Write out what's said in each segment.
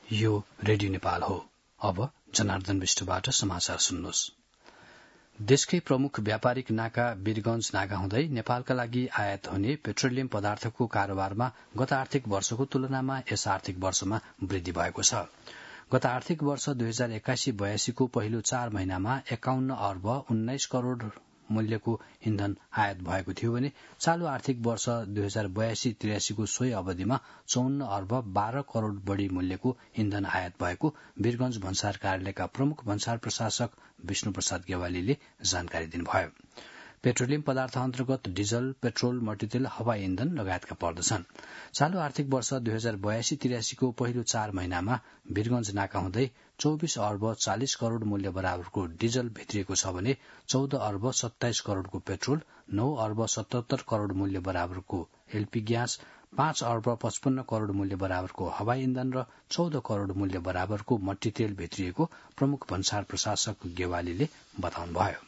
यो रेडियो नेपाल हो। अब जनार्दन विष्टबाट समाचार सुन्नुहोस्। देशकै प्रमुख व्यापारिक नाका वीरगंज नाका हुँदै नेपालका लागि आयात हुने पेट्रोलियम पदार्थको कारोबारमा गत आर्थिक वर्षको तुलनामा यस आर्थिक वर्षमा वृद्धि भएको छ। गत आर्थिक वर्ष 2081-82 को पहिलो 4 महिनामा 51 अर्ब 19 करोड़ मूल्यको इन्धन आयात भएको थियो भने चालू आर्थिक वर्ष 2082-83 को सोही अवधिमा 54 अर्ब 12 करोड़ बढ़ी मूल्यको इन्धन आयात भएको वीरगंज भन्सार कार्यालयका प्रमुख भन्सार प्रशासक विष्णु प्रसाद गेवालीले जानकारी दिनुभयो। पेट्रोलियम पदार्थ अन्तर्गत डिजल, पेट्रोल, मट्टीतेल, हवाई इन्धन लगायतका पर्दछन्। चालू आर्थिक वर्ष 2082-83 को पहिलो 4 महिनामा वीरगंज नाका हुँदै 24 अर्ब 40 करोड़ मूल्य बराबरको डिजल भित्रिएको छ भने 14 अर्ब 27 करोड़को पेट्रोल, 9 अर्ब 77 करोड़ मूल्य बराबरको एलपी ग्यास, 5 अर्ब 55 करोड़ मूल्य बराबरको हवाई इन्धन र 14 करोड़ मूल्य बराबरको मट्टीतेल भित्रिएको प्रमुख भन्सार प्रशासक गेवालीले बताउनुभयो।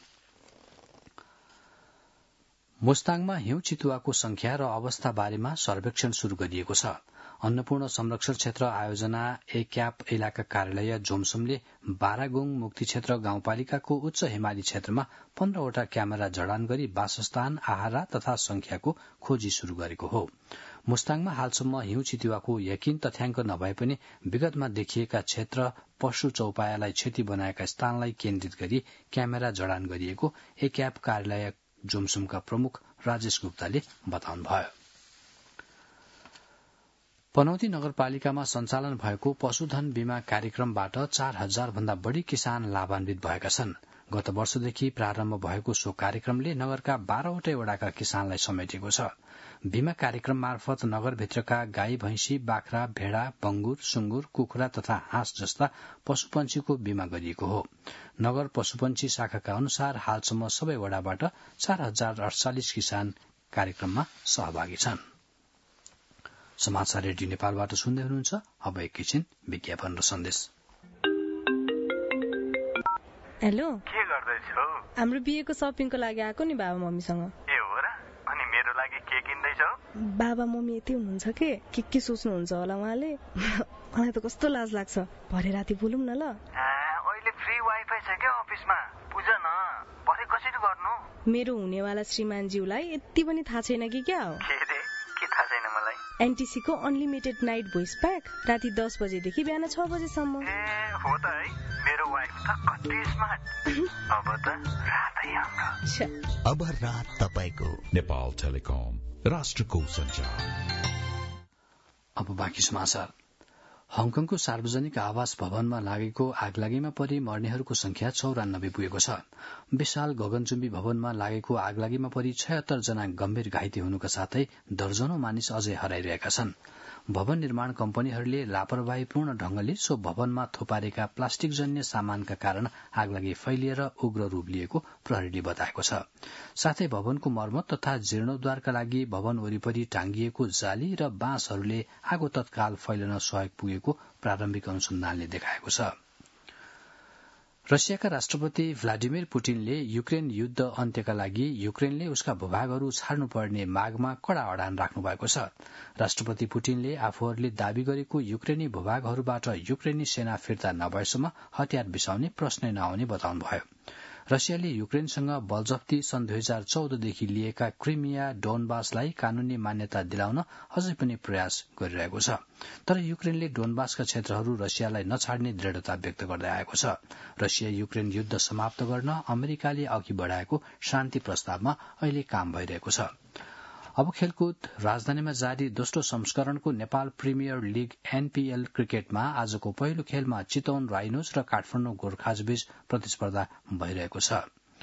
मुस्ताङमा हिउँ चितुवाको संख्या र अवस्था बारेमा सर्वेक्षण शुरू गरिएको छ। अन्नपूर्ण संरक्षण क्षेत्र आयोजना एक्याप इलाका कार्यालय जोमसुमले बारागुङ मुक्ति क्षेत्र गाउँपालिकाको उच्च हिमाली क्षेत्रमा 15 वटा क्यामेरा जडान गरी वासस्थान, आहारा तथा संख्याको खोजी शुरू गरेको हो। मुस्ताङमा हालसम्म हिउँ चितुवाको यकिन तथ्याङ्क नभए पनि विगतमा देखिएका क्षेत्र पशु चौपायालाई क्षति बनाएका स्थानलाई केन्द्रित गरी क्यामेरा जडान गरिएको एक्याप कार्यालय जोमसुमका प्रमुख राजेश गुप्ताले बताउनुभयो। पनौती नगरपालिकामा सञ्चालन भएको पशुधन बीमा कार्यक्रमबाट 4000 भन्दा बढ़ी किसान लाभान्वित भएका छन्। गत वर्षदेखि प्रारम्भ भएको सो कार्यक्रमले नगरका 12 वटै वडाका किसानलाई समेटेको छ। बीमा कार्यक्रम मार्फत नगरभित्रका गाई, भैंसी, बाख्रा, भेड़ा, बंगुर, सुंगुर, कुखुरा तथा हाँस जस्ता पशुपन्छीको बीमा गरिएको हो। नगर पशुपन्छी शाखाका अनुसार हालसम्म सबै वडाबाट 4048 किसान कार्यक्रममा सहभागी छन्। समाचार रेडियो नेपालबाट सुन्दै हुनुहुन्छ। अब एकैछिन विज्ञापन र सन्देश। हेलो, के गर्दैछौ? हाम्रो बिहेको शपिङको लागि आएको नि बाबा मम्मीसँग। ए हो र? अनि मेरो लागि के किन्दैछौ? बाबा मम्मी यति हुनुहुन्छ के सोच्नुहुन्छ होला उहाँले। मलाई त कस्तो लाज लाग्छ। भरे राति बोलौँ न ल। अहिले फ्री वाइफाई छ के अफिसमा? बुझ न, भरे कसरी गर्नु? मेरो हुनेवाला श्रीमानज्यूलाई यति पनि थाहा छैन कि क्या हो? के थाहा छैन मलाई? एनटीसी को अनलिमिटेड नाइट भोइस प्याक राति 10 बजेदेखि बिहान 6 बजेसम्म। ए हो त है, मेरो वाइफ त कति स्मार्ट। अब त रातै हाम्रो। अब रात तपाईको नेपाल टेलिकम राष्ट्रको सञ्चार। अब बाँकी समाचार। हङकङको सार्वजनिक आवास भवनमा लागेको आगलागीमा परि मर्नेहरूको संख्या 94 पुगेको छ। विशाल गगनचुम्बी भवनमा लागेको आगलागीमा परि 76 जना गम्भीर घाइते हुनुका साथै दर्जनौं मानिस अझै हराइरहेका छन्। भवन निर्माण कम्पनीहरूले लापरवाहीपूर्ण ढंगले सो भवनमा थुपारेका प्लास्टिक जन्य सामानका कारण आगलागी फैलिएर उग्र रूप लिएको प्रहरीले बताएको छ। साथै भवनको मर्मत तथा जीर्णोद्धारका लागि भवन वरिपरि टाँगिएको जाली र बाँसहरूले आगो तत्काल फैलन सहयोग पुगेको प्रारम्भिक अनुसन्धानले देखाएको छ। रसियाका राष्ट्रपति भ्लादिमिर पुटिनले युक्रेन युद्ध अन्त्यका लागि युक्रेनले उसका भूभागहरू छाड्नुपर्ने मागमा कड़ा अडान राख्नु भएको छ। राष्ट्रपति पुटिनले आफूहरूले दावी गरेको युक्रेनी भूभागहरूबाट युक्रेनी सेना फिर्ता नभएसम्म हतियार बिसाउने प्रश्नै नआउने बताउनुभयो। रसियाले युक्रेनसँग बलजफ्ती सन् 2014 देखि लिएका क्रिमिया, डोनबासलाई कानूनी मान्यता दिलाउन अझै पनि प्रयास गरिरहेको छ। तर युक्रेनले डोनबासका क्षेत्रहरू रसियालाई नछाड्ने दृढ़ता व्यक्त गर्दै आएको छ। रसिया युक्रेन युद्ध समाप्त गर्न अमेरिकाले अघि बढ़ाएको शान्ति प्रस्तावमा अहिले काम भइरहेको छ। अब खेलकुद। राजधानीमा जारी दोस्रो संस्करणको नेपाल प्रिमियर लीग एनपीएल क्रिकेटमा आजको पहिलो खेलमा चितवन राइनोज र काठमाडौँ गोर्खाजबीच प्रतिस्पर्धा भइरहेको छ।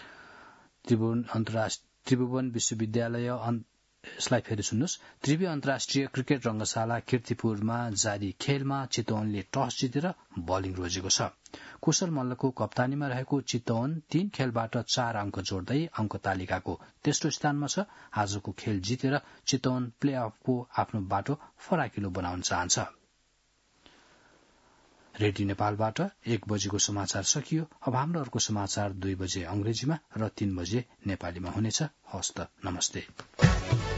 त्रिभुवन विश्वविद्यालय त्रिवी अन्तर्राष्ट्रिय क्रिकेट रंगशाला कीर्तिपुरमा जारी खेलमा चितवनले टस जितेर बलिङ रोजेको छ। कुशल मल्लको कप्तानीमा रहेको चितवन 3 खेलबाट 4 अंक जोड्दै अंक तालिकाको तेस्रो स्थानमा छ। आजको खेल जितेर चितवन प्ले अफको आफ्नो बाटो फराकिलो बनाउन चाहन्छ। रेडियो नेपालबाट 1 बजेको समाचार सकियो। अब हाम्रो अर्को समाचार 2 बजे अंग्रेजीमा र 3 बजे नेपालीमा हुनेछ। हस्त नमस्ते।